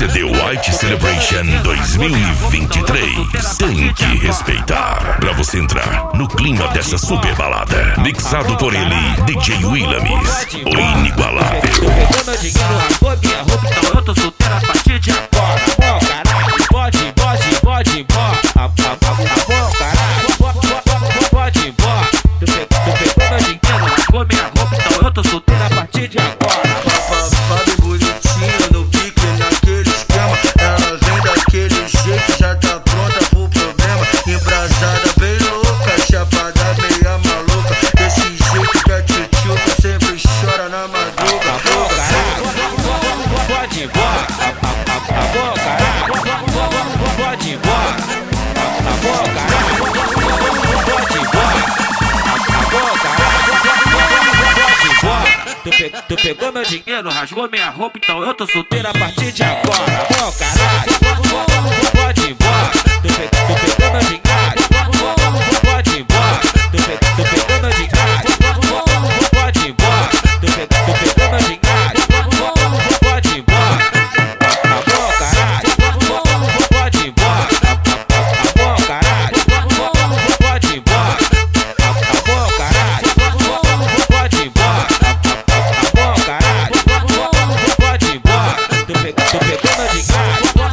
CD White Celebration 2023. Tem que respeitar pra você entrar no clima dessa super balada. Mixado por ele, DJ Willamis, o inigualável. Pegou meu dinheiro, rasgou minha roupa, então eu tô solteiro a partir de agora. Bom, caralho, pode ir embora. Bom, caralho, pode ir embora. Tu pegou meu dinheiro, rasgou minha roupa, então eu tô solteiro a partir de agora. Fábio bonitinho no pique, naquele esquema. Ela vem daquele jeito, já tá pronta pro problema. Embrasada bem louca, chapada meia maluca. Desse jeito que a tchutchuca sempre chora na madruga. Bom, caralho, pode ir embora. Bom, caralho, pode ir embora. Bom, caralho, pode ir embora. Bom, caralho, pode ir embora. Tu pegou meu dinheiro, rasgou minha roupa, então eu tô solteiro a partir de agora. Bom, caralho, pode ir embora. Tu pegou meu dinheiro, pode ir embora. Tu pegou meu dinheiro, pode ir embora. Tu pegou meu dinheiro, pode ir embora. Bom, caralho, pode ir embora. Bom, caralho, pode ir embora. Bom, caralho, pode ir embora. Bom, caralho, pode ir embora. Tu pegou meu dinheiro.